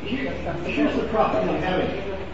here's the problem I'm having.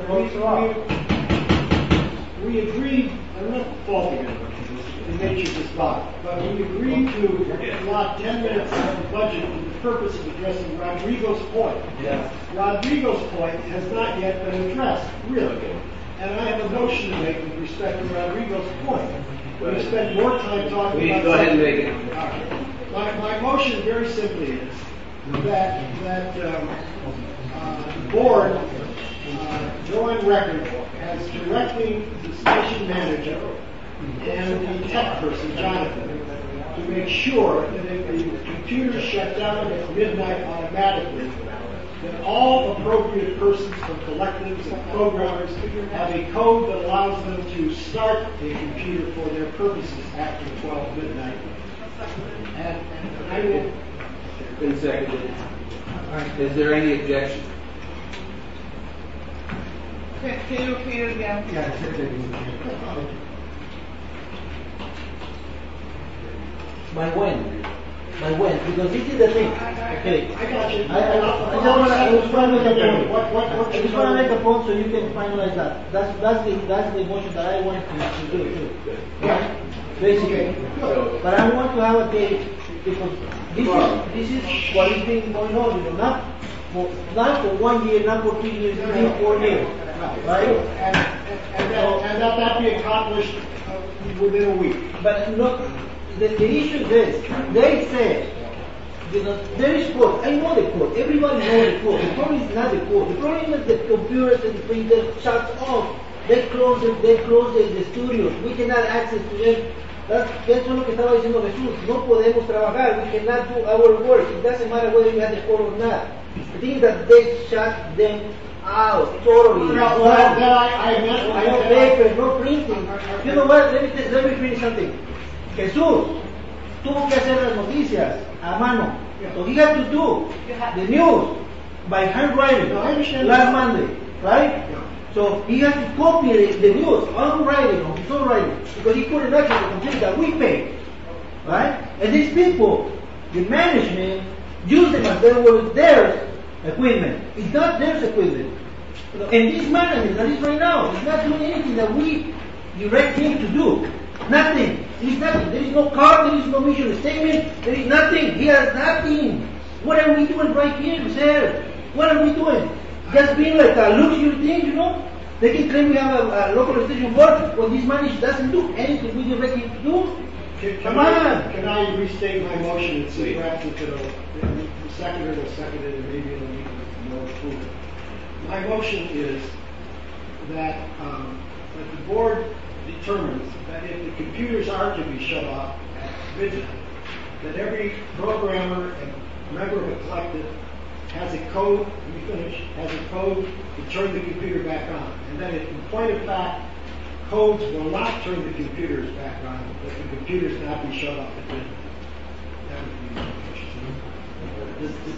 We agreed, I'm not faulting anyone for the nature of this body, but we agreed to allot 10 minutes of the budget for the purpose of addressing Rodrigo's point. Yes. Rodrigo's point has not yet been addressed, really. And I have a motion to make with respect to Rodrigo's point. We spent more time talking about... Go ahead and make it. My motion very simply is that the board, Joanne Record, has directing the station manager and the tech person, Jonathan, to make sure that if the computer shut down at midnight automatically, that all appropriate persons from collectives and programmers have a code that allows them to start a computer for their purposes after 12 midnight. And I will... Been seconded. Is there any objection? Can you repeat it again? By when? Because this is the thing. Okay. I got you. I just want to make a point so you can finalize that. That's the motion that I want to do too. Right? Basically. But I want to have a case because this is what is being going on. You know, not for 1 year, not for 2 years, 3 or 4 years. Right? And that be accomplished within a week. But look, the issue is this. They say, there is code. I know the code. Everybody knows the code. The problem is not the code. The problem is the computers and the printer shuts off. They close the studios. We cannot access to them. Eso es lo que estaba diciendo Jesús. No podemos trabajar. We cannot do our work. It doesn't matter whether you have the code or not. The thing is that they shut them out totally. No paper, no printing. You know what? Let me finish something. Jesús tuvo que hacer las noticias a mano. So he had to do the news by handwriting last Monday, right? So he has to copy the news on writing, on his own writing, because he couldn't access the computer that we pay, right? And these people, the management, use them as they were their equipment. It's not their equipment. And this management that is right now is not doing anything that we direct him to do. Nothing. There is nothing. There is no card, there is no mission statement, there is nothing. He has nothing. What are we doing right here, sir? What are we doing? Just being like a luxury thing, you know? They can claim we have a local station board when this man doesn't do anything we direct him to do. Come on. Can I restate my motion and see perhaps if the seconder will second it and maybe it'll be more approval. My motion is that the board determines that if the computers are to be shut off at midnight, that every programmer and member of a collective has a code, has a code to turn the computer back on. And then if in point of fact, codes will not turn the computers back on, that the computers not be shut off at midnight. That would be my motion.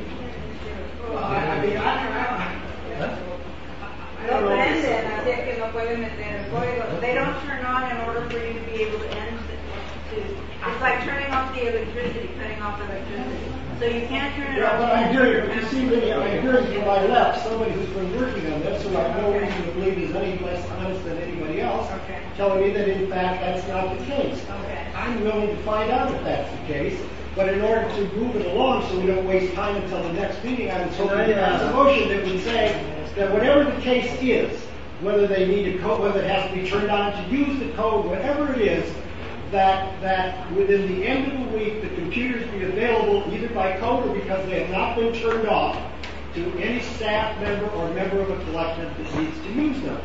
They don't turn on in order for you to be able to end. It's like turning off the electricity, cutting off electricity. So you can't turn it off. But I hear you. You see, I hear you to my left, somebody who's been working on this, who I have no reason to believe is any less honest than anybody else, telling me that in fact that's not the case. I'm willing to find out if that's the case. But in order to move it along so we don't waste time until the next meeting, I was hoping to pass a motion that would say that whatever the case is, whether they need a code, whether it has to be turned on to use the code, whatever it is, that within the end of the week the computers be available either by code or because they have not been turned off to any staff member or member of a collective that needs to use them.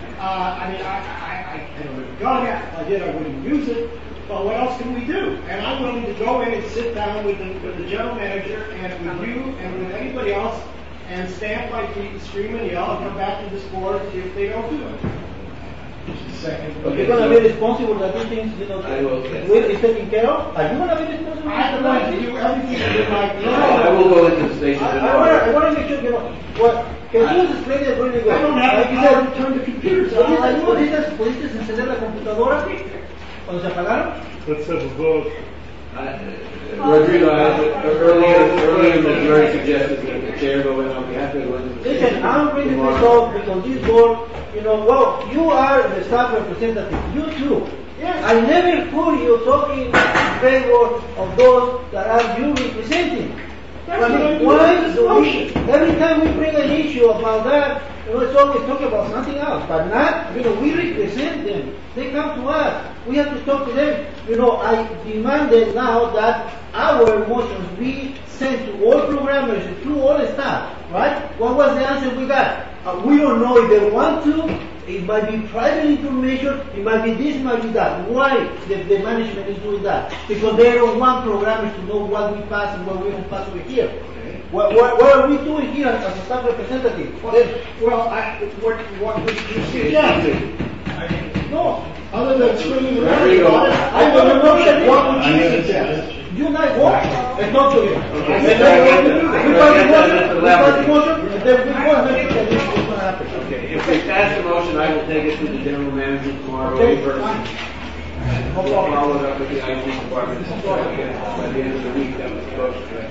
I don't have a gun. If I did, I wouldn't use it. But what else can we do? And I'm willing to go in and sit down with the general manager and with you and with anybody else and stamp my feet and scream and yell and come back to this board if they don't do it. Second. You're going to be responsible that these things, will be taken care of? Are you going to be responsible? I'm going to do everything within my power. I will go into the station. I want to make sure, what Jesús explain it really well. I don't have the power to turn the computers on. ¿Pudiste encender la computadora cuando se apagaron? Let's have a vote. Rodrigo, earlier the majority suggested that Chair, but we have to go into the. Listen, I'm bringing this up because this board, well, you are the staff representative. You too. Yes. I never heard you talking in favor of those that are you representing. That's I mean, what why I'm doing, do we, motion. every time we bring an issue about that, it's always talking about something else, but not, we represent them. They come to us. We have to talk to them. I demanded now that our motions be sent to all programmers and to all staff, right? What was the answer we got? We don't know if they want to. It might be private information. It might be this, might be that. Why the management is doing that? Because they don't want programmers to know what we pass and what we don't pass over here. Okay. What are we doing here as a staff representative? Well, what would you suggest? No. Other than screaming and There you running go. about it, I want to know that what would you suggest? You and I walk and talk to him. Okay. And then we pass the motion, and then we go and make sure that this is going to happen. Okay, if we pass the motion, I will take it to the general manager tomorrow Okay, in person. fine. We'll follow it up with the IT department by the end of the week. That was the motion, right?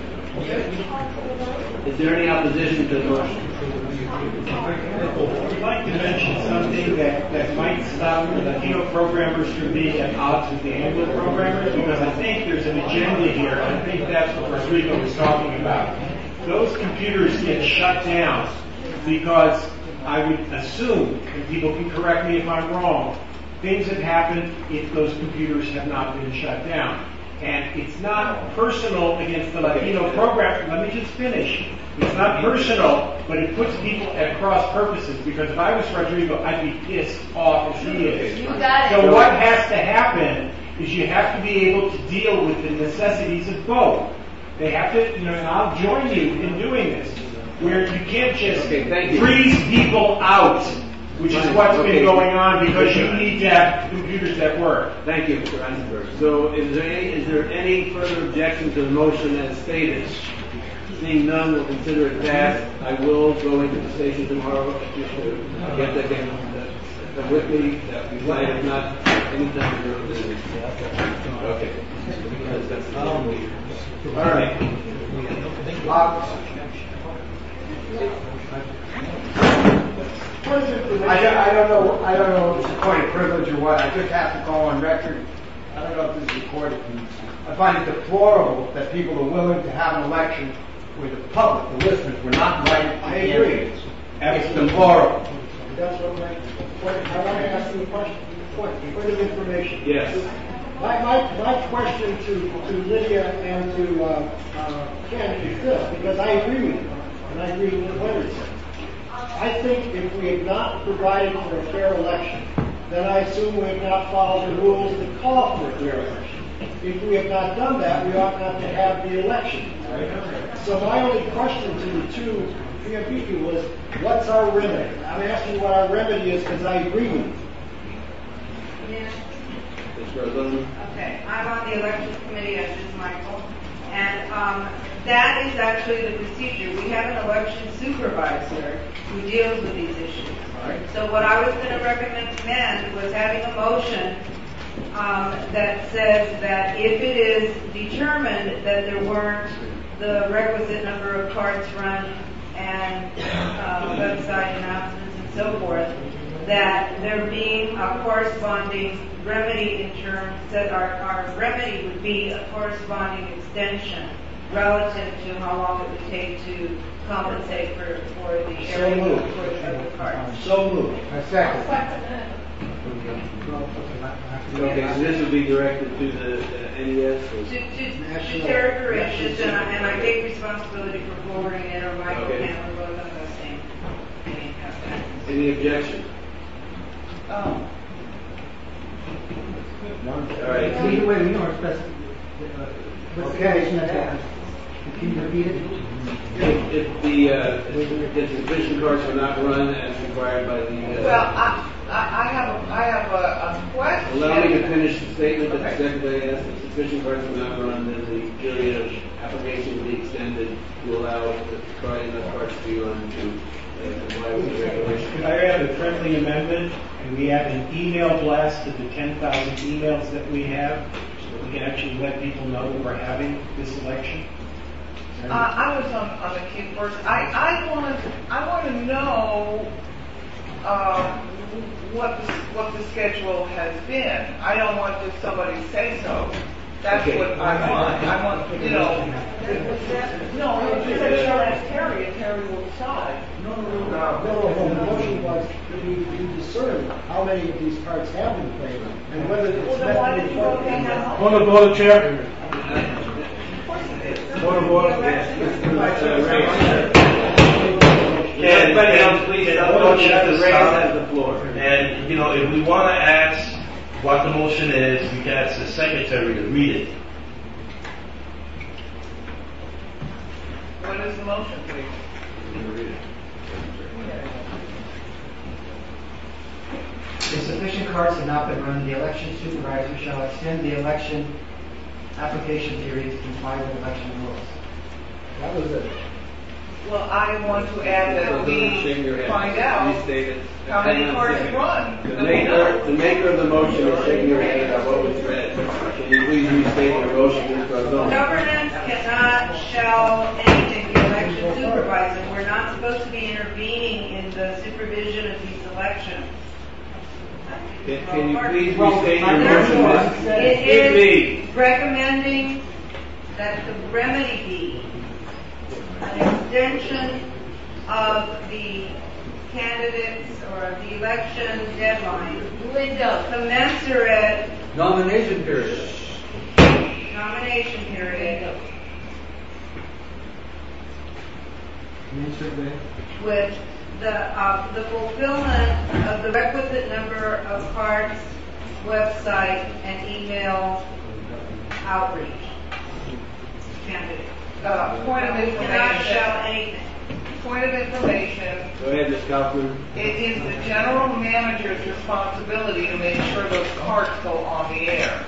Is there any opposition to the motion? I'd like to mention something that might stop the Latino programmers from being at odds with the Anglo programmers, because I think there's an agenda here. I think that's what Rodrigo was talking about. Those computers get shut down because I would assume, and people can correct me if I'm wrong, things have happened if those computers have not been shut down. And it's not personal against the Latino program. Let me just finish. It's not personal, but it puts people at cross purposes, because if I was Rodrigo, I'd be pissed off as he is. You got it. So what has to happen is you have to be able to deal with the necessities of both. They have to, and I'll join you in doing this, where you can't just thank you. freeze people out, which is what's been going on, because you need to have computers that work. Thank you, Mr. Eisenberg. So is there any further objection to the motion as stated? Seeing none, we'll consider it passed. I will go into the station tomorrow just to get that again with me. That we might have not anytime during the business. Okay. Because that's the all right. I don't know if it's a point of privilege or what. I just have to go on record. I don't know if this is recorded. I find it deplorable that people are willing to have an election where the public, the listeners, were not invited. I agree. It's deplorable. That's what I want to ask you a question, point of information. Yes. My question to Lydia and to Ken is this, because I agree with you, and I agree with what Leonard said. I think if we have not provided for a fair election, then I assume we have not followed the rules that call for a fair election. If we have not done that, we ought not to have the election. So my only question to the two people was, what's our remedy? I'm asking what our remedy is because I agree with you. Yeah. Mr. Okay, I'm on the elections committee, as is Michael, and that is actually the procedure. We have an election supervisor who deals with these issues. So what I was going to recommend was having a motion that says that if it is determined that there weren't the requisite number of cards run and website announcements and so forth, that there being a corresponding remedy in terms that our remedy would be a corresponding extension relative to how long it would take to compensate for the area of the cards. So moved. A second. Okay, so this will be directed to the NES? Or? To Terra Corrections, and I take responsibility for forwarding it, or Michael Okay. can, we're both on the same. Any objection? Oh. All right. Wait, what's the Okay. condition of that? Can you repeat it? If the sufficient cards are not run as required by the... Well, I have a question. Allow me to finish the statement that the Secretary asked. If sufficient cards were not run, then the period of application will be extended to allow enough cards to be run to comply with the regulations. Could I add a friendly amendment, and we add an email blast to the 10,000 emails that we have, so that we can actually let people know that we're having this election? I was on the queue first. I want to know what the schedule has been. I don't want just somebody to say so. That's Okay. what I want. I want, you know. No, you said shall ask Terry, and Terry will decide. No, the motion was to discern how many of these cards have been played and whether it's Well, then why did you vote that out? Point of order, Chair. Of course it is. Point of order. Everybody else, please stop. Mr. Reyes has the floor. And, you know, if we want to ask what the motion is, we can ask the secretary to read it. What is the motion, please? If sufficient cards have not been run, the election supervisor shall extend the election application period to comply with election rules. That was it. Well, I want to add that we find out how many cards are run. The maker of the motion is shaking her head about what was read. Can you please restate your motion, Mr. Ozone? Governance cannot, shall, anything, the election supervisor. We're not supposed to be intervening in the supervision of these elections. Can you please restate your motion? It Excuse me. is recommending that the remedy be an extension of the candidates or the election deadline commensurate Nomination period. nomination period with the fulfillment of the requisite number of cards, website, and email outreach. Candidates. Point of Cannot show information. anything. Point of information. Go ahead, Ms. Kaufman. It is the general manager's responsibility to make sure those cards go on the air.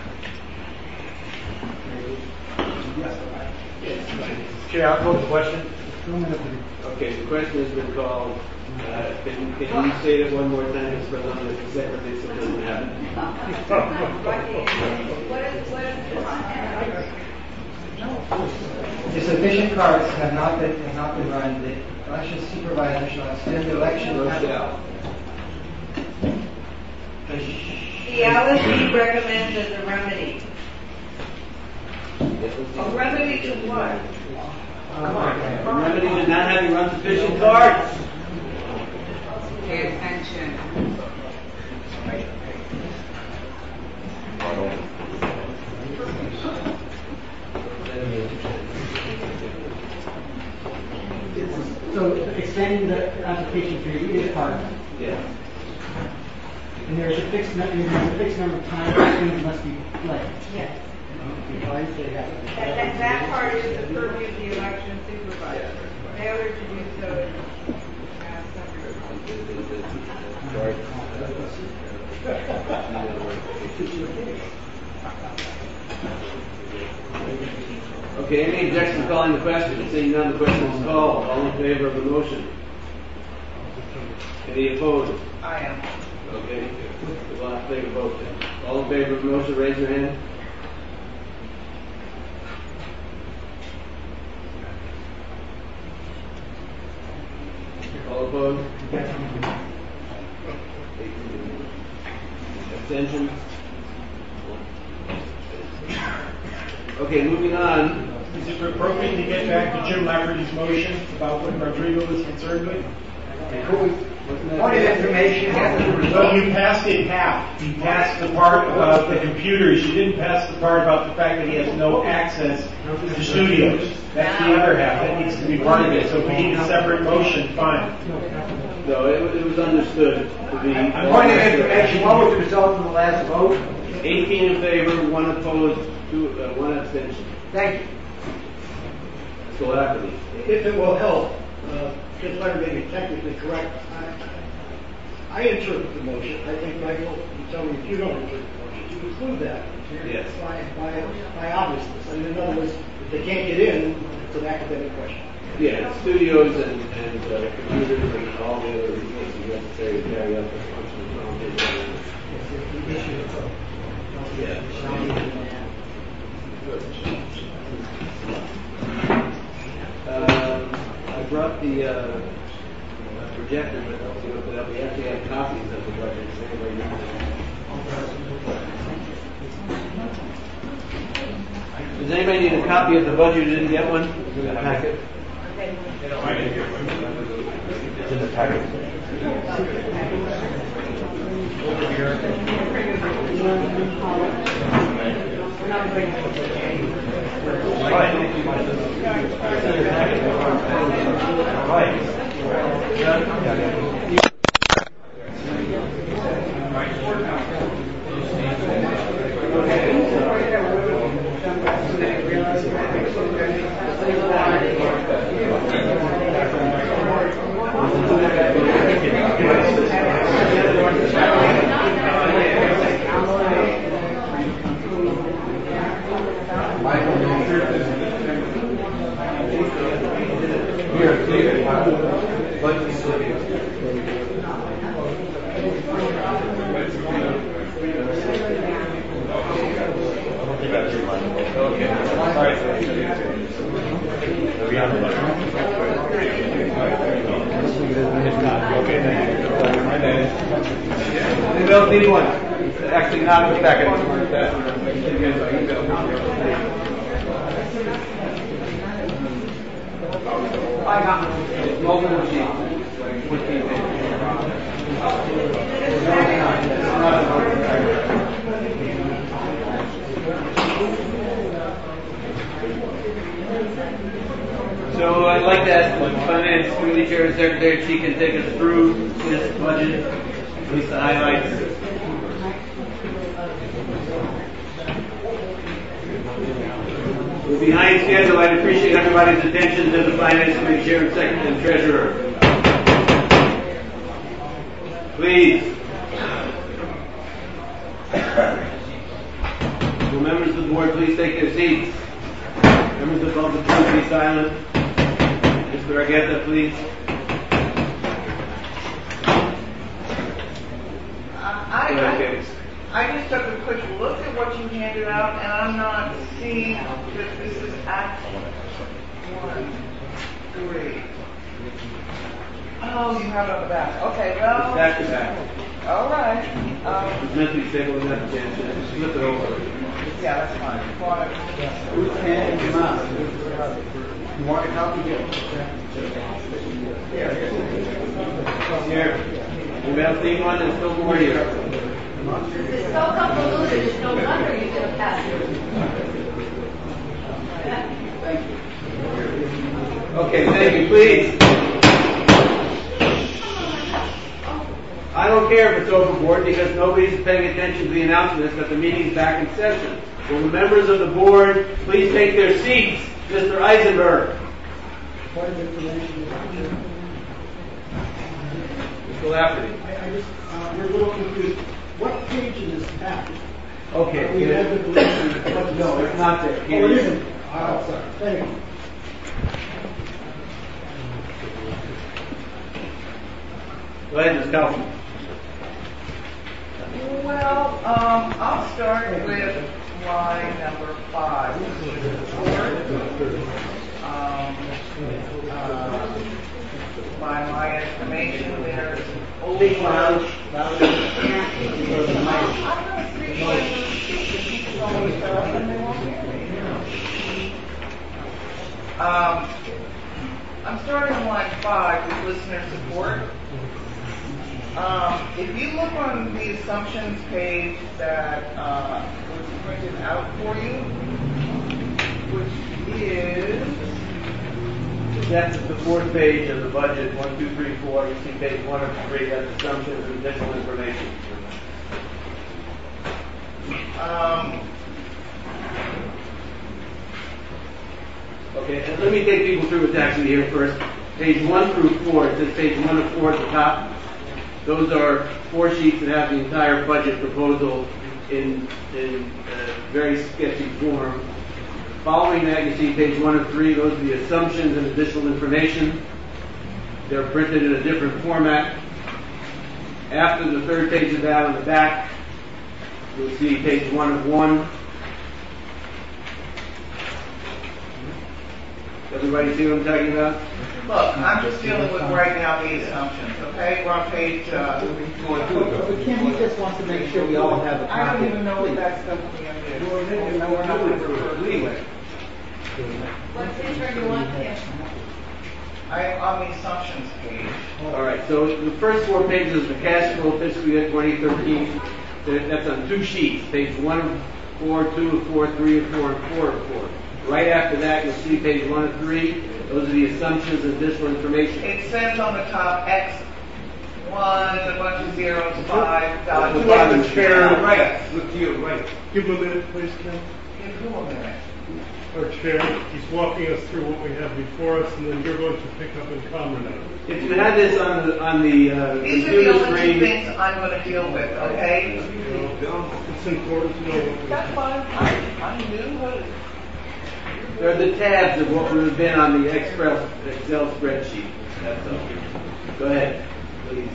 Chair, I'll call the question. Okay, the question has been called. Can you restate it one more time, Mr. President, the secretary, so it doesn't happen? If sufficient cards have not been run, the election supervisor shall extend the election. Rochelle. The LSD recommends as a remedy. A remedy to what? Remedy to not having run sufficient cards. Pay attention. So extending the application period is part of it. Yeah. And there's a fixed number of times things must be played. Yes. Okay. That part is the purview of the election supervisor. Failure to do so is Okay, any objection to calling the question? Seeing none, the question is called. All in favor of the motion? Any opposed? I am. Okay, we'll have to take a vote then. All in favor of the motion, raise your hand. All opposed? Abstentions? Okay, moving on. Is it appropriate to get back to Jim Lafferty's motion about what Rodrigo was concerned with? Point of information has to So result. you passed it half. You passed the part about the computers. You didn't pass the part about the fact that he has no access to studios. That's the other half. That needs to be part of it. So if we need a separate motion, fine. No, it was understood to be. Point of information, what was the result of the last vote? 18 in favor, 1 opposed, 1 abstention. Thank you. So Lafferty. If it will help, Judge Leonard may be technically correct. I interpret the motion. I think, Michael, you tell me if you don't interpret the motion. You include that. Yes. By obviousness. I mean, in other words, if they can't get in, it's an academic question. Yeah, studios and computers and all the other resources necessary to carry out the function of the brought the projector, but also looked it up. We actually have copies of the budget. If anybody needs it. Does anybody need a copy of the budget? You didn't get one? It's in the packet. It's in the packet. Anybody else need one? Actually, not in the packet. I got multiple sheets. So I'd like to ask the Finance Committee Chair and Secretary if she can take us through this budget, at least the highlights. We're behind schedule. I'd appreciate everybody's attention to the Finance Committee Chair and Secretary and Treasurer. Please. Will members of the board please take their seats? Members of the public, please be silent. Mr. Argueta, please. I just took a quick look at what you handed out, and I'm not seeing that this is Act 1, 3. Oh, you have it on the back. Okay, well. It's back to back. All right. It's meant to be stable enough to chance. Just flip it over. Yeah, that's fine. Who's handing them out? You want a copy? Here. Anybody else need one? There's still more here. It's so convoluted, it's no wonder you did a pass. Thank you. Okay, thank you. Please. I don't care if it's overboard because nobody's paying attention to the announcements that the meeting's back in session. Will the members of the board please take their seats? Mr. Eisenberg. Mr. Lafferty. We're a little confused. What page in this package? Okay. We have the No, it's not there. Oh, it isn't. Oh, sorry. Thank you. Go ahead, Ms. Kaufman. Well, I'll start with line number 5. By my information, there's only lounge. I'm starting on line 5 with listener support. If you look on the assumptions page that was printed out for you, which is... That's the fourth page of the budget, 1, 2, 3, 4. You see page 1 of 3, that's assumptions and additional information. Okay, and let me take people through what's actually here first. Page 1 through 4, it says page 1 of 4 at the top. Those are 4 sheets that have the entire budget proposal in very sketchy form. Following that, you see page 1 of 3. Those are the assumptions and additional information. They're printed in a different format. After the third page of that on the back, you'll see page 1 of 1. Everybody see what I'm talking about? Look, I'm just dealing with right now the assumptions, okay? We're on page, But Kim, he just wants to make sure we all have a copy. I don't even know what that stuff is. We're not going to refer to it. What page are you on, Kim? I am on the assumptions page. All right, so the first 4 pages of the cash flow fiscal year 2013, that's on 2 sheets, page 1 of 4, 2 of 4, 3 of 4, and 4 of 4. Right after that, you'll see page 1 of 3. Those are the assumptions and additional information. It says on the top X1, a bunch of zeros, 5, dot. Look to the chair, right. Look to your right. Give him a minute, please, Ken. Give who a minute? Our chair, he's walking us through what we have before us, and then you're going to pick up and comment on it. If you had this on the These are the computer only two screen, things I'm going to deal with, okay? It's important to know what we That's fine. I knew what it they're the tabs of what would have been on the Excel spreadsheet. That's all. Go ahead, please.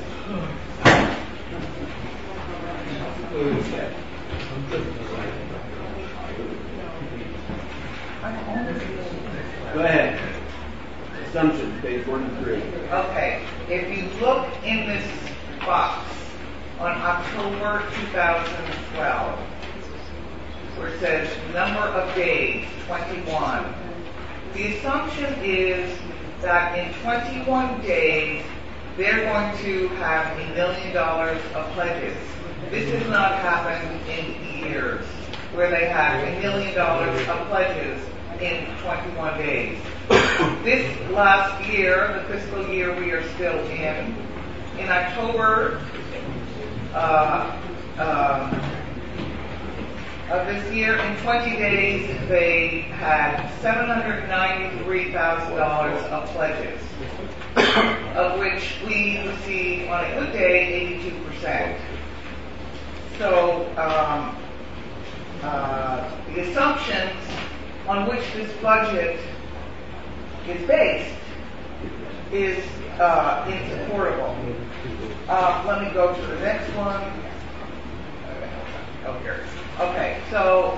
Go ahead. Assumptions, page 1 and 3. Okay, if you look in this box on October 2012, where it says number of days, 21, the assumption is that in 21 days, they're going to have $1 million of pledges. This has not happened in years, where they have $1 million of pledges in 21 days. This last year, the fiscal year we are still in October of this year, in 20 days, they had $793,000 of pledges, of which we received on a good day 82%. So the assumptions on which this budget is based is insupportable. Let me go to the next one. Oh, here. Okay, so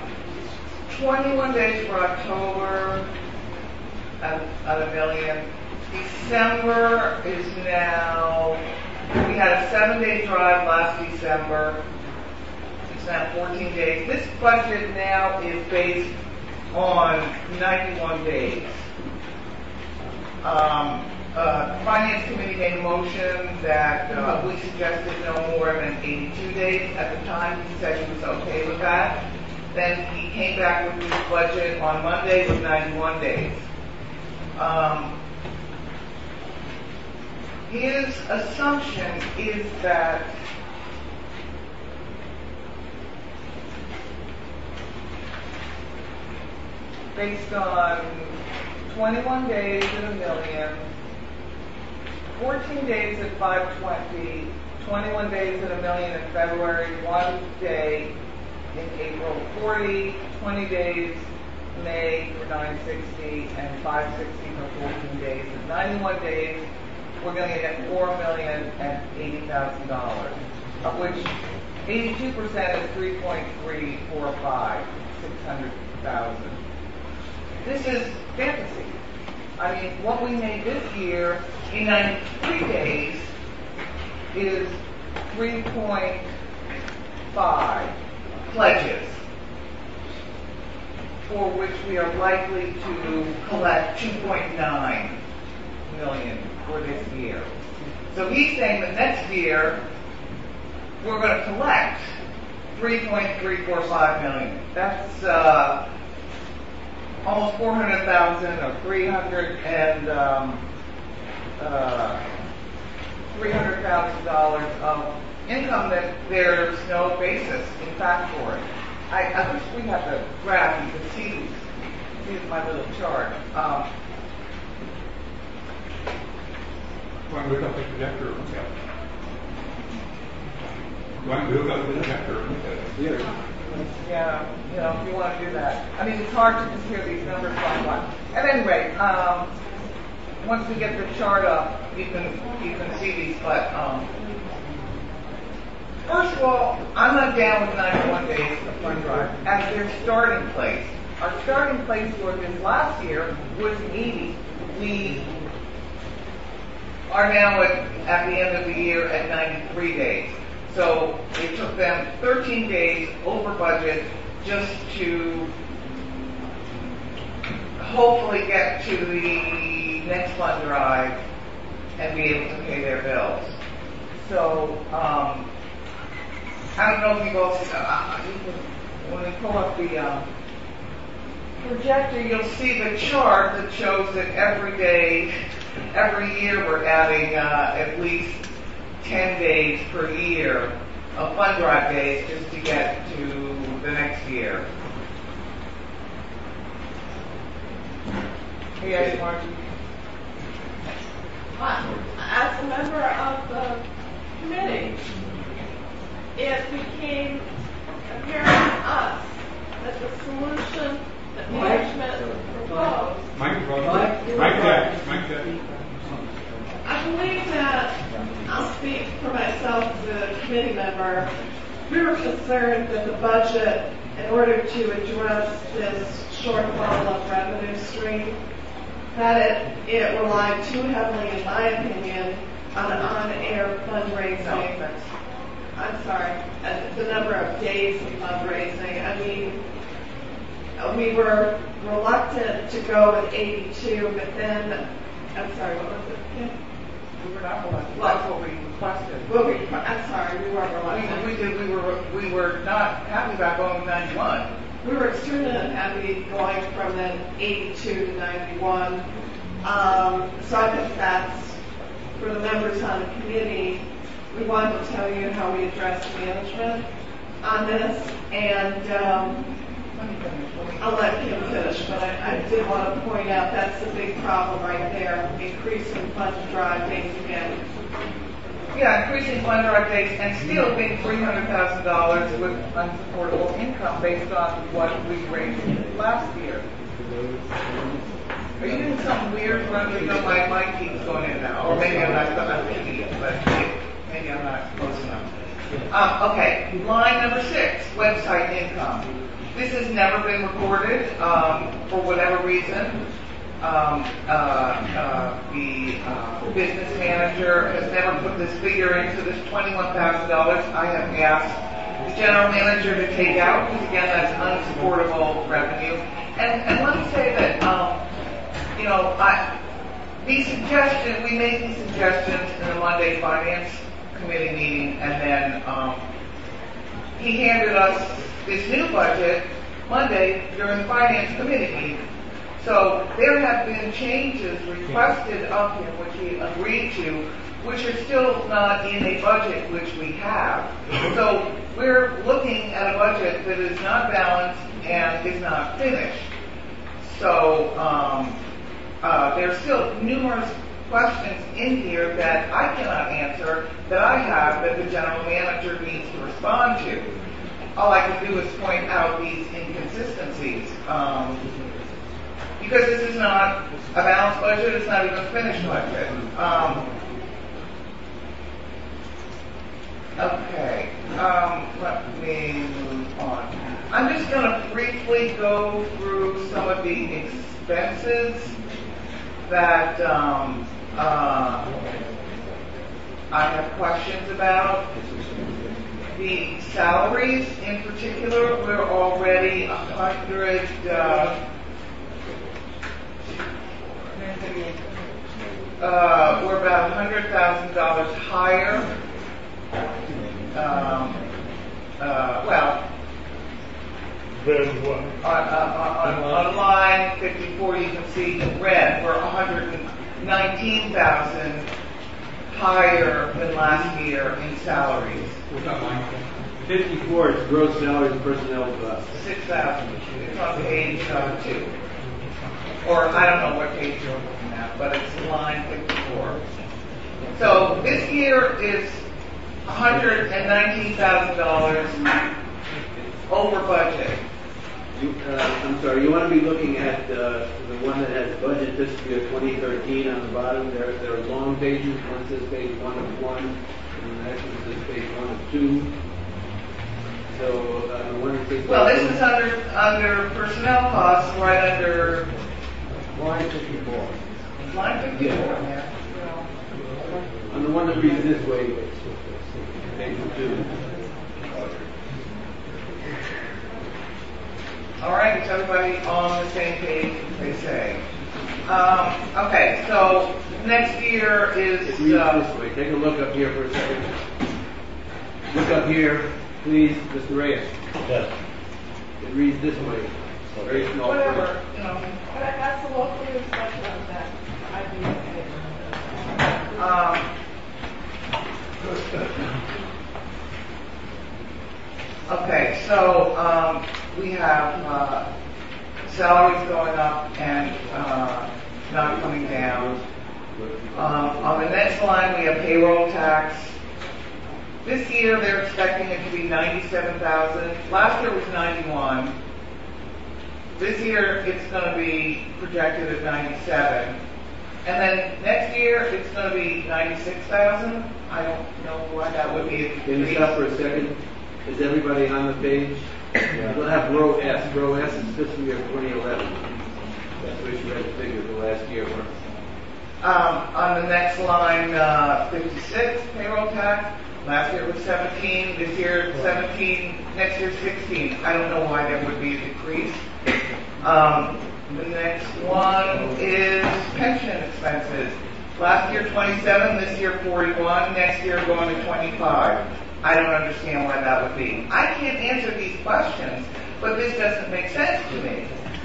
21 days for October at $1 million. December is now, we had a 7-day drive last December. It's now 14 days. This budget now is based on 91 days. The Finance Committee made a motion that we suggested no more than 82 days. At the time, he said he was okay with that. Then he came back with his budget on Monday with 91 days. His assumption is that based on 21 days at $1 million, 14 days at 520, 21 days at $1 million in February, 1 day in April, 40, 20 days May for 960, and 560 for 14 days. At 91 days, we're going to get $4,080,000, of which 82% is 3.345, 600,000. This is fantasy. I mean, what we made this year in 93 days is 3.5 pledges, for which we are likely to collect 2.9 million for this year. So he's saying that next year we're going to collect 3.345 million. That's almost 400,000 or $300,000 of income that there's no basis, in fact, for it. I wish we had the graph. You could see my little chart. Why don't we look up the projector and look at it? Why don't we look up the projector and look at it? Yeah, you know, if you want to do that. I mean, it's hard to just hear these numbers one by one. At any rate, once we get the chart up, you can see these. But first of all, I'm not down with 91 days of fund drive as their starting place. Our starting place for this last year was 80. We are now at the end of the year at 93 days. So it took them 13 days over budget just to hopefully get to the next fund drive and be able to pay their bills. So, I don't know if you've all seen, when we pull up the projector, you'll see the chart that shows that every year we're adding at least 10 days per year of fund drive days just to get to the next year. Yes, Margie? As a member of the committee, it became apparent to us that the solution that management proposed. Mike check. I believe that, I'll speak for myself as a committee member, we were concerned that the budget, in order to address this shortfall of revenue stream, that it relied too heavily, in my opinion, on on-air fundraising. I'm sorry, the number of days of fundraising. I mean, we were reluctant to go with 82, but then, I'm sorry, what was it? Yeah. We were not reluctant. That's what we requested. Well, I'm sorry, we weren't reluctant. We were not happy about going with 91. We were extremely unhappy going from then 82 to 91. So I think that's, for the members on the committee, we wanted to tell you how we addressed management on this, and I'll let Kim finish, but I did want to point out that's the big problem right there, increasing fund drive days again. Yeah, increasing fund drive days and still being $300,000 with unsupportable income based on what we raised last year. Are you doing something weird? My mic keeps going in and out. Or maybe I'm not thinking it, but maybe I'm not close enough. Okay, line number 6, website income. This has never been recorded for whatever reason. The business manager has never put this figure into this $21,000. I have asked the general manager to take out, because again, that's unsupportable revenue. And let me say that, we made these suggestions in the Monday Finance Committee meeting, and then he handed us this new budget Monday during the Finance Committee meeting. So there have been changes requested of him, which he agreed to, which are still not in a budget which we have. So we're looking at a budget that is not balanced and is not finished. So there's still numerous questions in here that I cannot answer, that I have, that the general manager needs to respond to. All I can do is point out these inconsistencies. Because this is not a balanced budget, it's not even a finished budget. Okay, let me move on. I'm just going to briefly go through some of the expenses that I have questions about. The salaries in particular, we're already we're about $100,000 higher. Then what? On line 54, you can see in red, we're 119,000 higher than last year in salaries. What's that line? 54 is gross salaries and personnel costs. 6,000. It's on page 2. Or I don't know what page you're looking at, but it's line 54. So this year is $119,000 over budget. I'm sorry, you want to be looking at the one that has budget fiscal year 2013 on the bottom. There are long pages. One says page 1 of 1, and the next one says page 1 of 2. So one says. Well, this is under personnel costs, right under line 54. line 54. Yeah. one that reads this way, page 2. All right, is everybody on the same page, they say? Okay, so next year is... It reads this way. Take a look up here for a second. Look up here, please, Mr. Reyes. Yes. It reads this way. Very small. Whatever, you know. But that's the local news section of that. I'd be okay. Okay, so we have salaries going up and not coming down. On the next line, we have payroll tax. This year, they're expecting it to be $97,000. Last year was $91,000. This year, it's going to be projected at $97,000. And then next year, it's going to be $96,000. I don't know why that would be. Can you stop for a second? Is everybody on the page? We'll have row S. Row S is fiscal year 2011. That's where you had the figure for last year. On the next line, 56, payroll tax. Last year was 17. This year, 17. Next year, 16. I don't know why there would be a decrease. The next one is pension expenses. Last year 27, this year 41, next year going to 25. I don't understand why that would be. I can't answer these questions, but this doesn't make sense to me.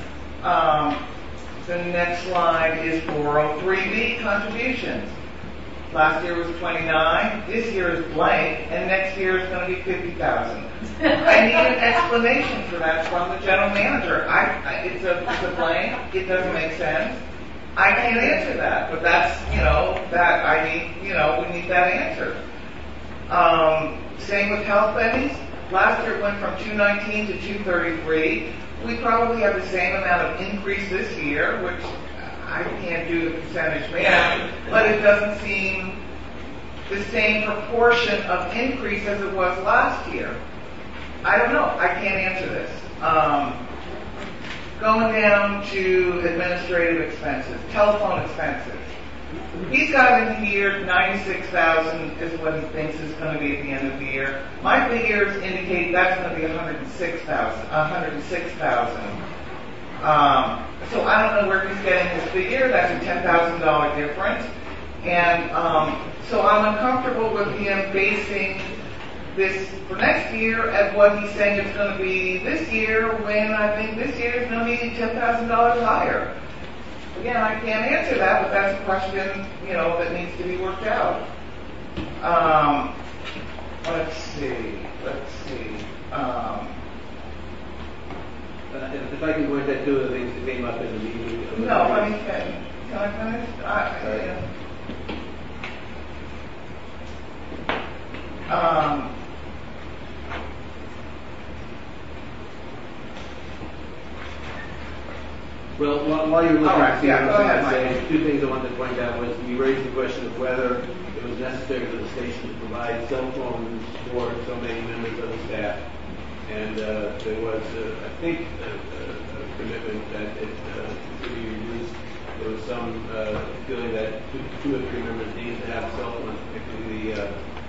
The next line is 403B, contributions. Last year was 29, this year is blank, and next year is going to be 50,000. I need an explanation for that from the general manager. It's a blank, it doesn't make sense. I can't answer that, but that's, that I need, we need that answer. Same with health bennies. Last year it went from 219 to 233. We probably have the same amount of increase this year, which I can't do the percentage math, but it doesn't seem the same proportion of increase as it was last year. I don't know. I can't answer this. Going down to administrative expenses, telephone expenses. He's got in here 96,000 is what he thinks is going to be at the end of the year. My figures indicate that's going to be 106,000. So I don't know where he's getting his figure. That's a $10,000 difference. And so I'm uncomfortable with him basing this for next year at what he's saying it's going to be this year, when I think this year is going to be $10,000 higher. Again, I can't answer that, but that's a question, that needs to be worked out. Let's see. If I can point out two of the things that came up in the meeting. No, I mean, can I finish? Well, while you're looking at go ahead, Mike. Two things I wanted to point out was we raised the question of whether it was necessary for the station to provide cell phones for so many members of the staff. And there was, I think, a commitment that it could be reduced. There was some feeling that two or three members needed to have cell phones, particularly the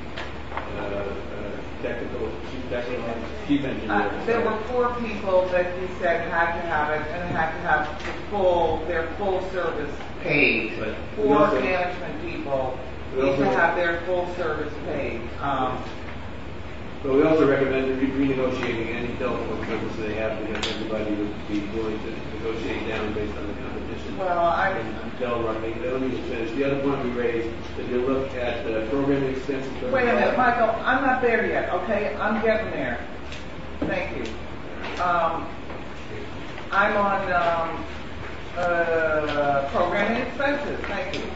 chief engineer. There were 4 people that he said had to have it and had to have their full service paid. But 4 management people need to have their full service paid. But we also recommend renegotiating any telephone agreements they have, because everybody would be willing to negotiate down based on the competition. Well, let me just finish. The other point we raised, if you look at the programming expenses. Wait a minute, Michael, I'm not there yet, okay? I'm getting there. Thank you. I'm on programming expenses. Thank you.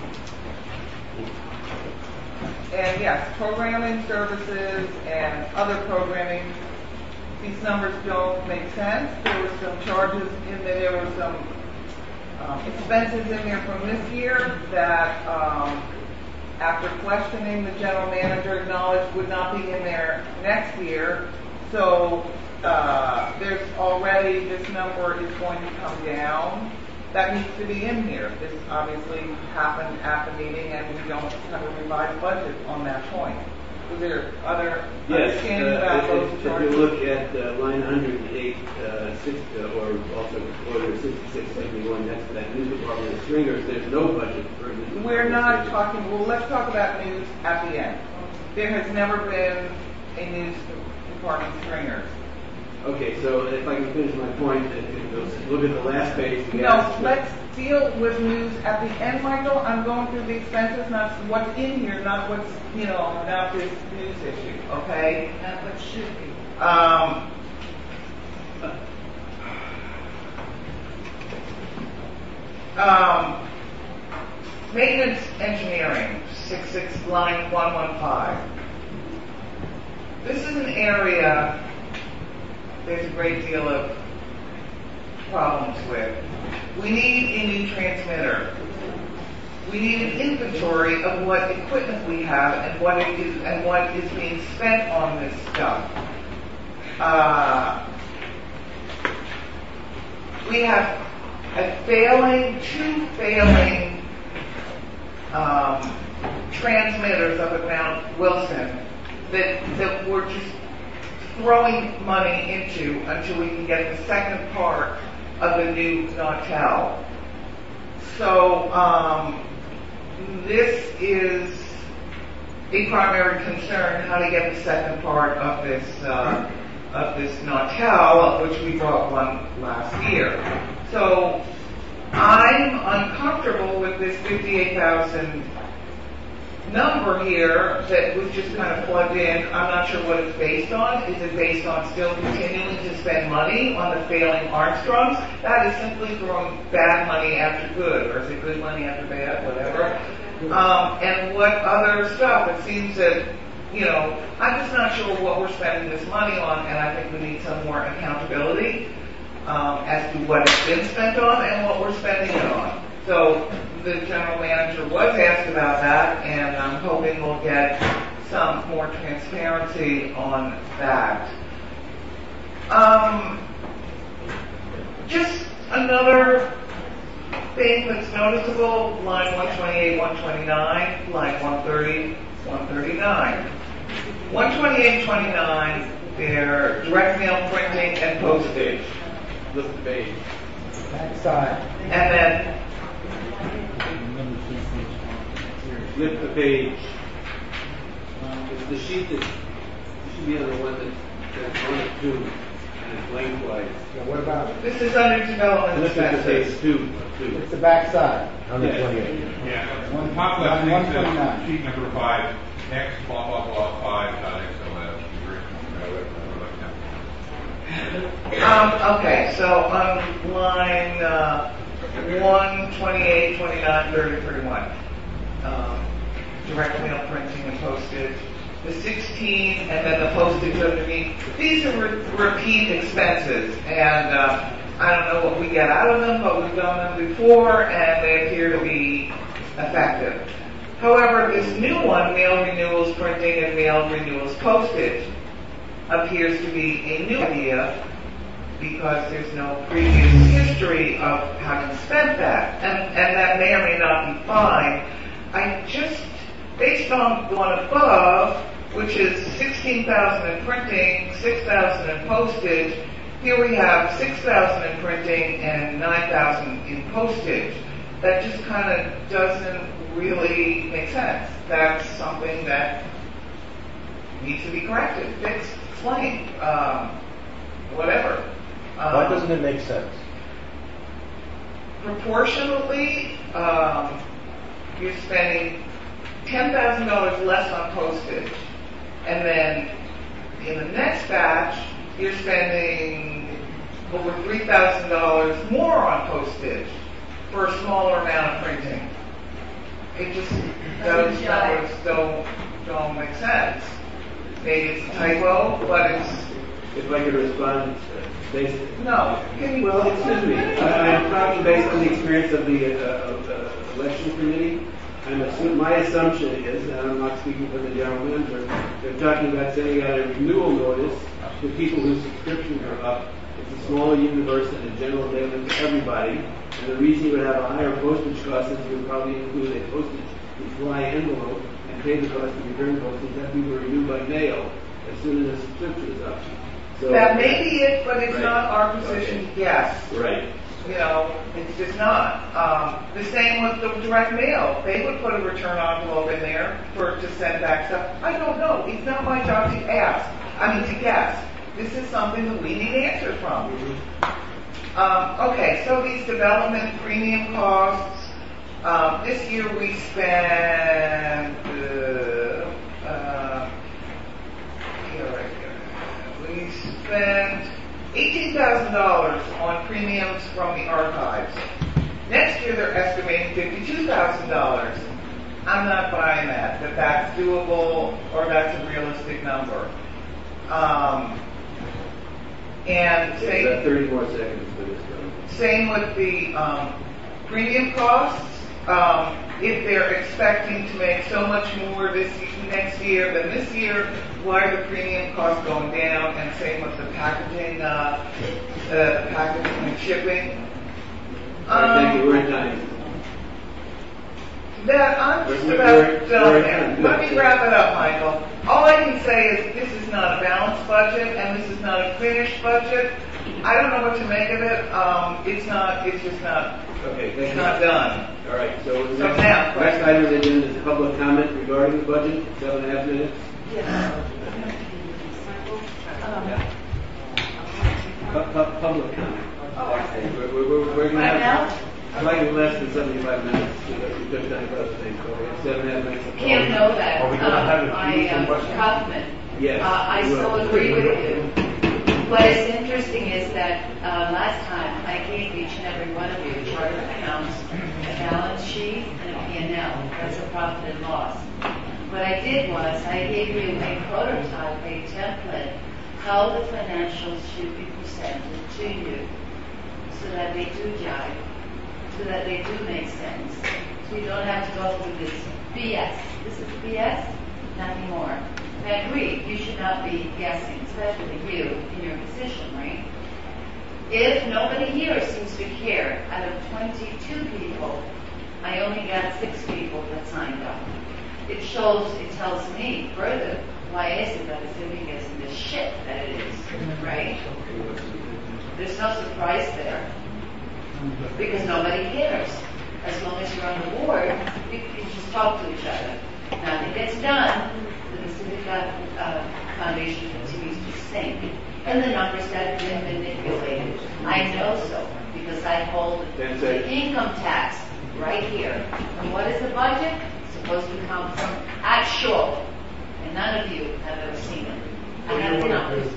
And yes, programming services and other programming, these numbers don't make sense. There were some charges in there, there were some expenses in there from this year that, after questioning, the general manager acknowledged would not be in there next year. So there's already, this number is going to come down. that needs to be in here. This obviously happened at the meeting, and we don't have a revised budget on that point. Was there other understanding about those if charges? you look at line 108, or also order 6671, next to that news department of Stringers, there's no budget for news. We're not talking, well, let's talk about news at the end. There has never been a news department Stringers. Okay, so if I can finish my point, look at the last page. No, let's deal with news at the end, Michael. I'm going through the expenses, not what's in here, not what's, not this news issue, okay? Not what should be. Maintenance engineering, line 115. This is an area there's a great deal of problems with. We need a new transmitter. We need an inventory of what equipment we have and what is being spent on this stuff. We have two failing transmitters up at Mount Wilson that we're just throwing money into until we can get the second part of the new Nautel. So this is a primary concern, how to get the second part of this Nautel, which we bought one last year. So I'm uncomfortable with this 58,000 number here that was just kind of plugged in. I'm not sure what it's based on. Is it based on still continuing to spend money on the failing Armstrongs? That is simply throwing bad money after good, or is it good money after bad, whatever. And what other stuff? It seems that, I'm just not sure what we're spending this money on, and I think we need some more accountability as to what it's been spent on and what we're spending it on. So the general manager was asked about that, and I'm hoping we'll get some more transparency on that. Just another thing that's noticeable, line 128, 129, line 130, 139. 128, 29, they're direct mail printing and postage. Lift the page. Backside. And then Lift the page. It's the sheet that should be on the one that's 1 and 2, and it's lengthwise. Yeah, what about it? this is under development Lift the expenses. page 2. It's the backside. Yeah. One- Top left thing 129. says sheet number 5, X blah blah blah 5.xls. Okay, so on line 128, 29, 30, 31, direct mail printing and postage. The 16, and then the postage underneath. These are repeat expenses, and I don't know what we get out of them, but we've done them before, and they appear to be effective. However, this new one, mail renewals printing and mail renewals postage, appears to be a new idea because there's no previous history of having spent that, and that may or may not be fine. I just, based on the one above, which is 16,000 in printing, 6,000 in postage, here we have 6,000 in printing and 9,000 in postage. That just kind of doesn't really make sense. That's something that needs to be corrected, fixed, explained, whatever. Why doesn't it make sense? Proportionally, you're spending $10,000 less on postage, and then in the next batch, you're spending over $3,000 more on postage for a smaller amount of printing. It just, those numbers don't make sense. Maybe it's a typo, but it's... If I could respond, based... No. Well, excuse me. I'm talking based on the experience of the election committee. My assumption is, and I'm not speaking for the general manager, they're talking about sending out a renewal notice to people whose subscriptions are up It's a smaller universe than a general mailing to everybody. And the reason you would have a higher postage cost is you would probably include a postage fly envelope and pay the cost of return postage that we will renew by mail as soon as the subscription is up. So that may be it, but it's right. not our position to guess. Right. You know, it's just not. The same with the direct mail. They would put a return envelope in there to send back stuff. I don't know. It's not my job to ask. To guess. This is something that we need answers from. Okay, so these development premium costs. This year we spent. We spent $18,000 on premiums from the archives. Next year they're estimating $52,000. I'm not buying that that's doable or that's a realistic number. And We've got 30 more seconds for this. Same with the premium costs. If they're expecting to make so much more next year than this year, why are the premium costs going down? And same with the packaging and shipping. Thank you. We're done. I'm just about done there. Let me wrap it up, Michael. All I can say is this is not a balanced budget and this is not a finished budget. I don't know what to make of it. It's just not. Okay, it's not done. All right. So now, next item on the agenda is public comment regarding the budget. 7.5 minutes. Yes. Public comment. We're going to have slightly less than 75 minutes because we took time for other things. So we have 7.5 minutes. Can't know that. Are we going to have a question? Kaufman. Yes. I so agree with you. What is interesting is that last time I gave each and every one of you a chart of accounts, a balance sheet, and a P&L. That's a profit and loss. What I did was I gave you a prototype, a template, how the financials should be presented to you so that they do jive, so that they do make sense. So you don't have to go through this BS. This is BS, nothing more. I agree, you should not be guessing, especially you in your position, right? If nobody here seems to care, out of 22 people, I only got 6 people that signed up. It tells me further, why is it that the city is in the shit that it is, right? There's no surprise there, because nobody cares. As long as you're on the board, you can just talk to each other. Nothing gets done. The Civic Foundation continues to sink, and the numbers that have been manipulated. I know so because I hold the income tax right here. And what is the budget? It's supposed to come from actual, and none of you have ever seen it. I have the numbers.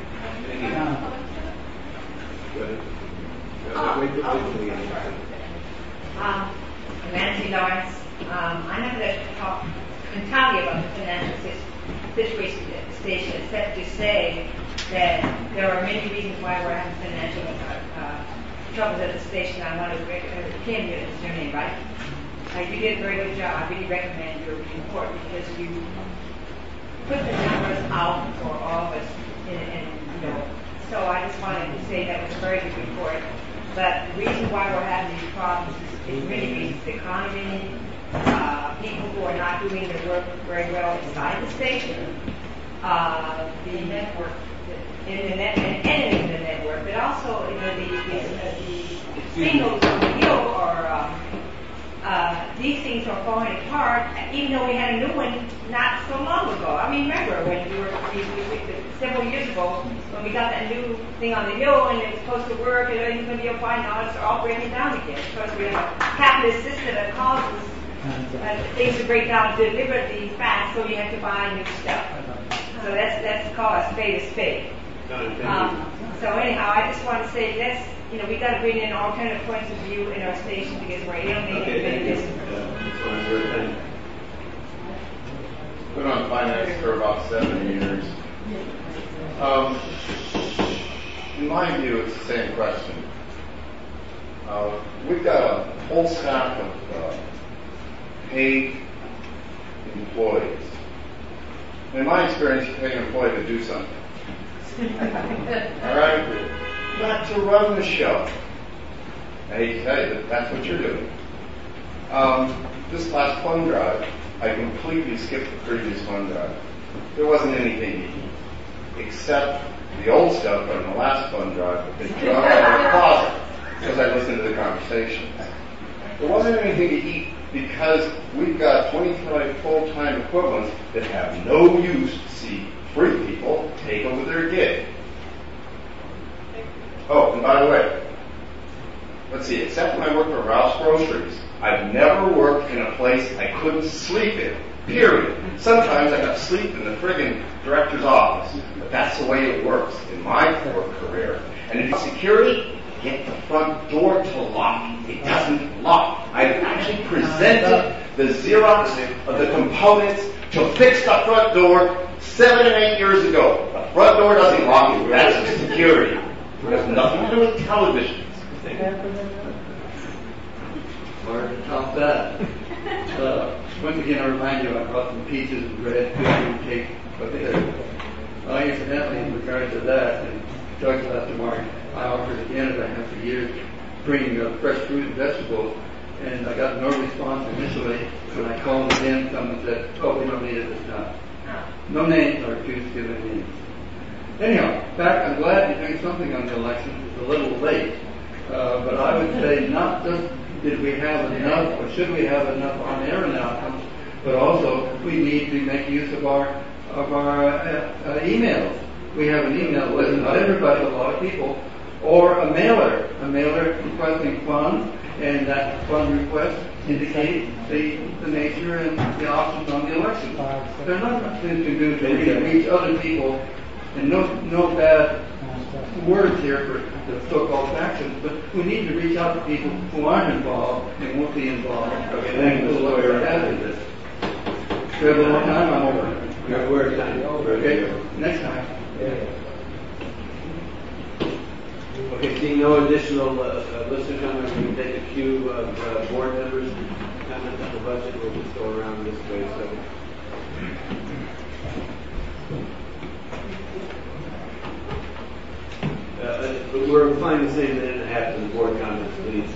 Nancy Lawrence. I'm not going to talk and tell you about the financial situation at the station, except to say that there are many reasons why we're having financial troubles at the station. I want to recommend Kim, is your name, right? You did a very good job. I really recommend your report because you put the numbers out for all of us, so I just wanted to say that was a very good report. But the reason why we're having these problems is really the economy, people who are not doing their work very well inside the station, the network, internet, and enemies in the network, but also the singles on the hill these things are falling apart, even though we had a new one not so long ago. I mean, remember when several years ago, when we got that new thing on the hill and it was supposed to work and everything's going to be fine, now it's all breaking down again because we have a capitalist system that causes things to break down deliberately fast, so you have to buy new stuff. So that's called a spade. So anyhow, I just want to say we got to bring in alternative points of view in our station because we're alienating this. Been on finance for about 7 years. In my view, it's the same question. We've got a whole stack of paid employees. In my experience, you pay an employee to do something. All right? got to run the show. I hate to tell you that that's what you're doing. This last fund drive, I completely skipped the previous fund drive. There wasn't anything to eat, except the old stuff from the last fund drive that they threw out of the closet, because I listened to the conversations. There wasn't anything to eat because we've got 25 full-time equivalents that have no use to see free people take over their gig. Oh, and by the way, let's see, except when I worked for Ralph's Groceries, I've never worked in a place I couldn't sleep in, period. Sometimes I got to sleep in the friggin' director's office, but that's the way it works in my work career. And if it's security, get the front door to lock. It doesn't lock. I've actually presented the Xerox of the components to fix the front door 7 and 8 years ago. The front door doesn't lock. That's security. It has nothing to do with televisions. Or to top that, once again I remind you I brought some pizzas and bread, food, cake, but incidentally in regard to that, and Doug last Mark, I offered again, as I have for years, bring fresh fruit and vegetables, and I got no response initially. When I called again, someone said, "Oh, we don't need it this time." No names are accused given names. Anyhow, I'm glad you're doing something on the election. It's a little late, but I would say not just did we have enough, or should we have enough on-air announcements, but also we need to make use of our emails. We have an email list, not everybody, a lot of people, or a mailer requesting funds, and that fund request indicates the nature and the options on the election. There's nothing to do to reach other people, and no bad words here for the so-called factions, but we need to reach out to people who aren't involved and won't be involved. Okay, thank you, Mr. Lawyer. We have a long time, I'm over. We're done. Okay, next time. Okay, seeing no additional listener comments, we can take a few board members' comments on the budget. We'll just go around this way. So. We're fine to say a minute and a half to the board comments, please.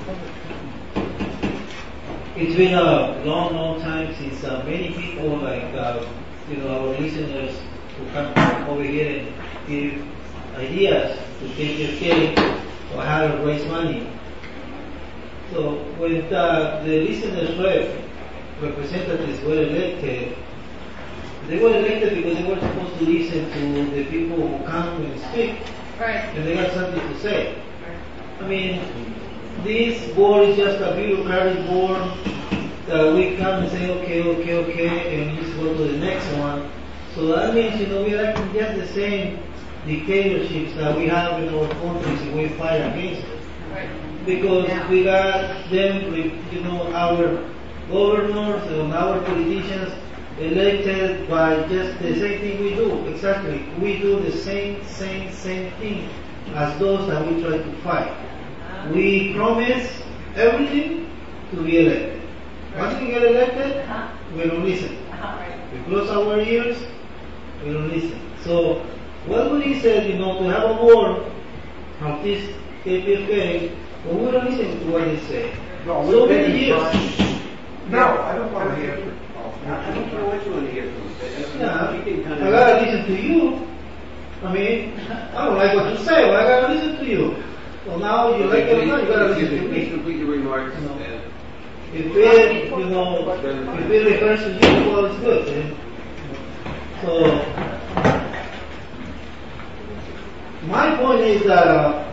It's been a long time since many people, like our listeners, who come over here and give ideas to take their care or how to raise money. So when the listeners representatives were elected, they were elected because they were supposed to listen to the people who come and speak. Right. And they got something to say. I mean, this board is just a bureaucratic board that we come and say, okay, and just go to the next one. So that means, we are acting just the same dictatorships that we have in our countries and we fight against it. Right. Because we got them, our governors and our politicians elected by just the same thing we do. Exactly. We do the same thing as those that we try to fight. We promise everything to be elected. Once we get elected, we don't listen. We close our ears, we don't listen. So what we said, to have a board of this KPFK, but we don't listen to what they say. No, so many years. No, I don't want to hear it. I don't know what you want to hear from us. Yeah, I gotta listen to you. I mean, I don't like what you say, but I gotta listen to you. So now you like it or not, you gotta listen to me. Please complete your remarks. If it, if it refers to you, well, it's good. So, my point is that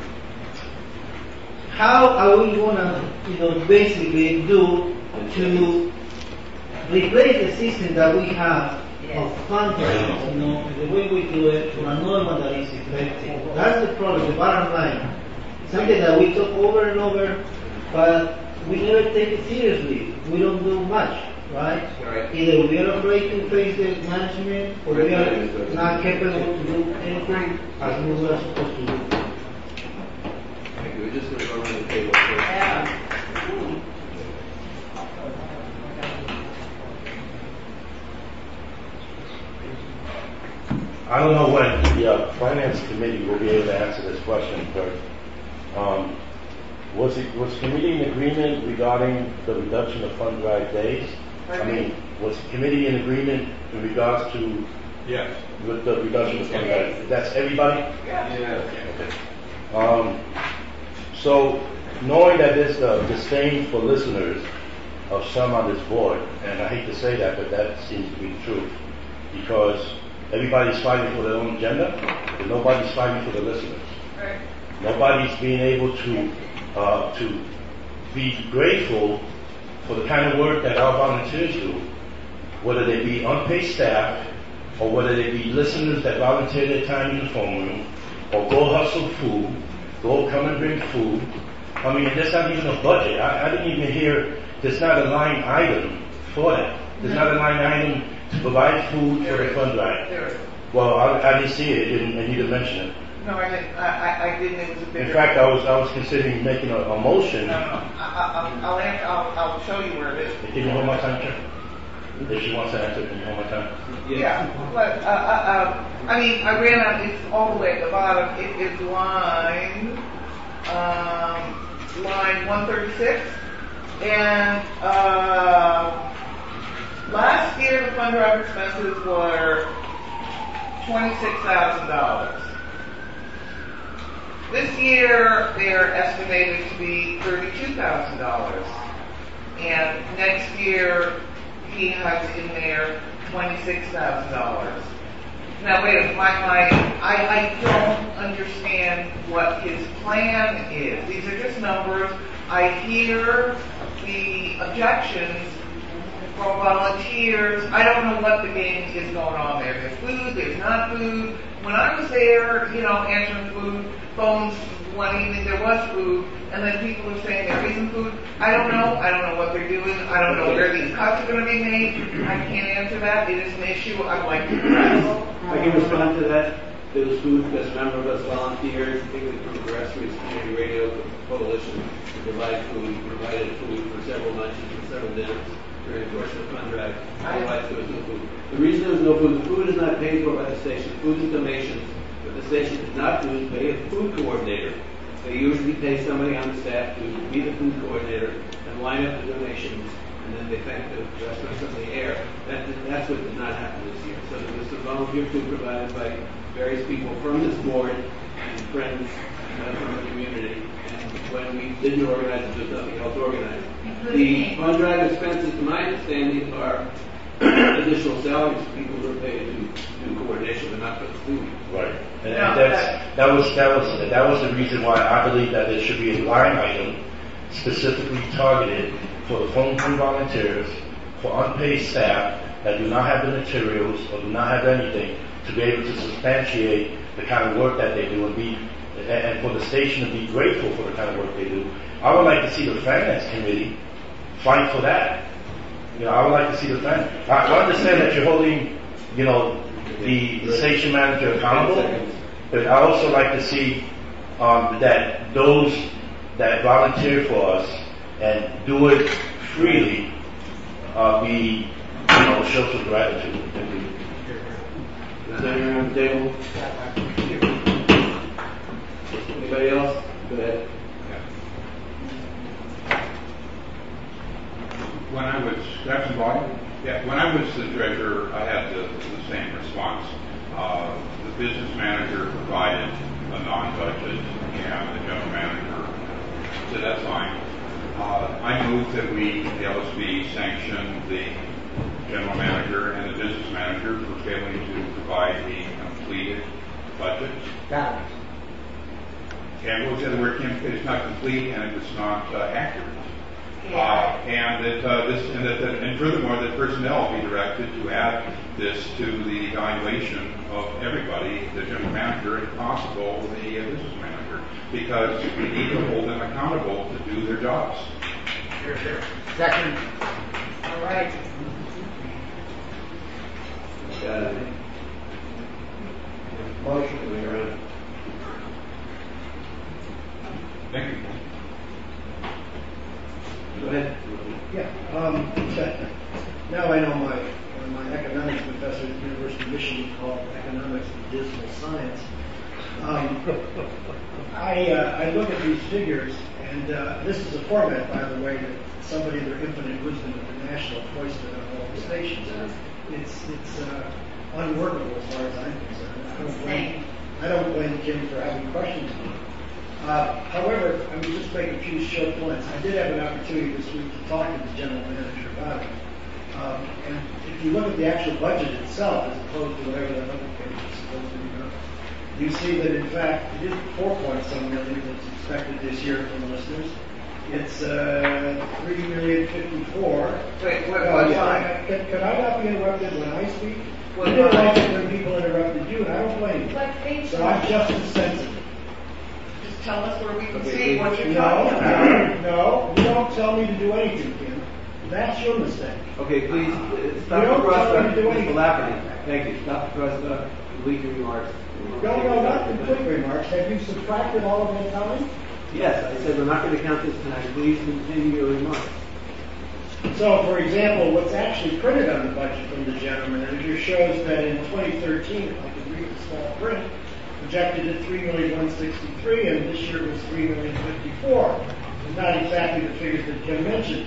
how are we gonna, basically do to replace the system that we have of contracts, the way we do it, for another one that is effective. That's the problem, the bottom line. Something that we talk over and over, but we never take it seriously. We don't do much, right? Either we are afraid to face the management, or we are not capable to do anything as we were supposed to do. Thank you. We're just going to go around the table first. I don't know when the finance committee will be able to answer this question, but was committee in agreement regarding the reduction of fund drive days? I mean, was the committee in agreement in regards to with the reduction of fund drive? That's everybody? Yeah. Okay. So, knowing that there's the disdain for listeners of some on this board, and I hate to say that, but that seems to be the truth, because everybody's fighting for their own agenda, but nobody's fighting for the listeners. Right. Nobody's being able to be grateful for the kind of work that our volunteers do, whether they be unpaid staff, or whether they be listeners that volunteer their time in the phone room, or go hustle food, go come and bring food. I mean, there's not even a budget. I didn't even hear, there's not a line item for that. There's not a line item to provide food for the fund drive. Well, I didn't see it, and you didn't mention it. No, I didn't. I didn't. It was a bigger. In fact, I was considering making a motion. No. I'll show you where it is. Can you hold my time, Chair? If she wants to answer, can you hold my time? Yeah, but I mean, I ran out. It's all the way at the bottom. It is line 136, and last year the fund drive expenses were $26,000. This year they're estimated to be $32,000, and next year he has in there $26,000. Now wait a minute, I don't understand what his plan is. These are just numbers. I hear the objections from volunteers. I don't know what the game is going on there. There's food, there's not food. When I was there, answering food, phones one evening there was food, and then people are saying there isn't food. I don't know what they're doing. I don't know where these cuts are going to be made. I can't answer that. It is an issue I'd like to address. I can respond to that. There was food because a number of us volunteers, particularly from the Grassroots Community Radio Coalition, to provide food. We provided food for several lunches and several dinners during the course of the fund drive. Otherwise, there was no food. The reason there was no food, the food is not paid for by the station. Food is donations. What the station does not do is pay a food coordinator. They usually pay somebody on the staff to be the food coordinator and line up the donations, and then they thank the restaurants on the air. That's what did not happen this year. So there was some volunteer food provided by various people from this board and friends from the community. And when we didn't organize it, there was nothing else organized. The fund drive expenses, to my understanding, are additional salaries for people who are paid to do coordination, but not for the food. Right. And that was the reason why I believe that there should be a line item specifically targeted for the phone room volunteers, for unpaid staff that do not have the materials or do not have anything to be able to substantiate the kind of work that they do and for the station to be grateful for the kind of work they do. I would like to see the finance committee fight for that. I would like to see the finance. I understand that you're holding, the station manager accountable, but I also like to see that those that volunteer for us and do it freely show some gratitude. Is there anyone on the table? Anybody else? Go ahead. When I was, Jackson Body? Yeah, when I was the treasurer, I had the same response. The business manager provided a non-budget, and the general manager said, that's fine. I moved that we, the LSB, sanction the general manager and the business manager for failing to provide the completed budget. Got it. And we'll say the word it's not complete and it's not accurate. Yeah. And furthermore, that personnel be directed to add this to the evaluation of everybody, the general manager, and if possible, the business manager, because we need to hold them accountable to do their jobs. Sure. Second. All right. Motion. Thank you. Go ahead. Yeah. Now I know my economics professor at the University of mission called Economics of Dismal Science. I look at these figures, and this is a format, by the way, that somebody in their infinite wisdom at the National foisted on all the stations. It's unworkable as far as I'm concerned. I don't blame Kim for having questions. However, I would just make a few short points. I did have an opportunity this week to talk to the general manager about it. And if you look at the actual budget itself, as opposed to whatever that other page is supposed to be, you see that in fact it isn't 4 point some million that's expected this year from the listeners. It's $3,054,000. Wait, Can I not be interrupted when I speak? You didn't like it when people interrupted you, and I don't blame you. So I'm just as sensitive. Just tell us where we can see what you're talking about. No, you don't tell me to do anything, Kim. That's your mistake. Okay, please stop the cross-talk. Mr. Lafferty, thank you. Stop the cross-talk. Complete your remarks. No, not complete remarks. Have you subtracted all of that time? Yes, I said we're not going to count this tonight. Please continue your remarks. So, for example, what's actually printed on the budget from the general manager shows that in 2013, if I could read the small print, projected at $3,163,000, and this year was $3,054,000. Not exactly the figures that Kim mentioned.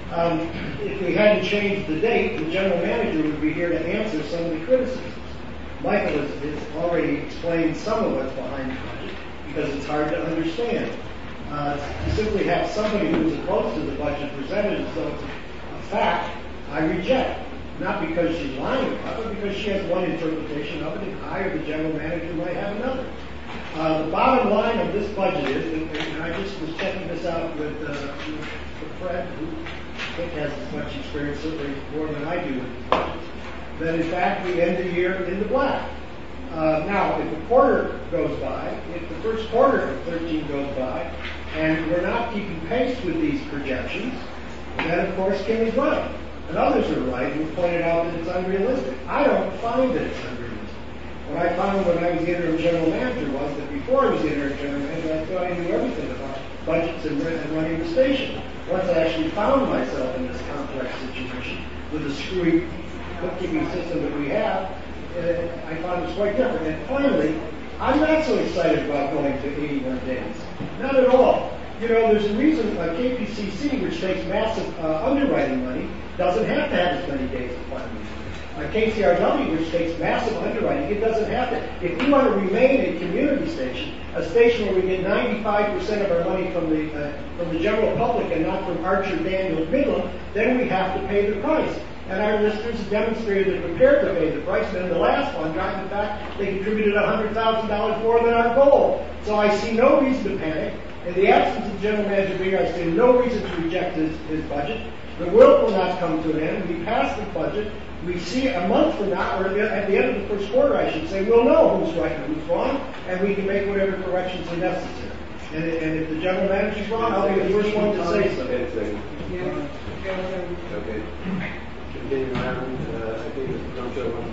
If we hadn't changed the date, the general manager would be here to answer some of the criticisms. Michael has already explained some of what's behind the budget because it's hard to understand. To simply have somebody who's opposed to the budget presented as though it's a fact, I reject. Not because she's lying about it, but because she has one interpretation of it, and I or the general manager might have another. The bottom line of this budget is, and I just was checking this out with Fred, who I think has as much experience, certainly more than I do with these budgets, that in fact we end the year in the black. Now, if a quarter goes by, if the first quarter of 13 goes by, and we're not keeping pace with these projections, then of course Kim is right. And others are right who pointed out that it's unrealistic. I don't find that it's unrealistic. What I found when I was the interim general manager was that before I was the interim general manager, I thought I knew everything about budgets and running the station. Once I actually found myself in this complex situation with the screwy bookkeeping system that we have, I found it quite different. And finally, I'm not so excited about going to 81 days. Not at all. You know, there's a reason KPCC, which takes massive underwriting money, doesn't have to have as many days of funding. KCRW, which takes massive underwriting, it doesn't have to. If we want to remain a community station, a station where we get 95% of our money from the general public and not from Archer, Daniels, Midland, then we have to pay the price. And our listeners demonstrated they're prepared to pay the price. And in the last one, in fact, they contributed $100,000 more than our goal. So I see no reason to panic. In the absence of the general manager being, I see no reason to reject his budget. The world will not come to an end. We pass the budget. We see a month from now, or at the end of the first quarter, I should say, we'll know who's right and who's wrong, and we can make whatever corrections are necessary. And if the general manager's wrong, I'll be the first one to say so. Okay. Continuing on, I think Mr. Concho wants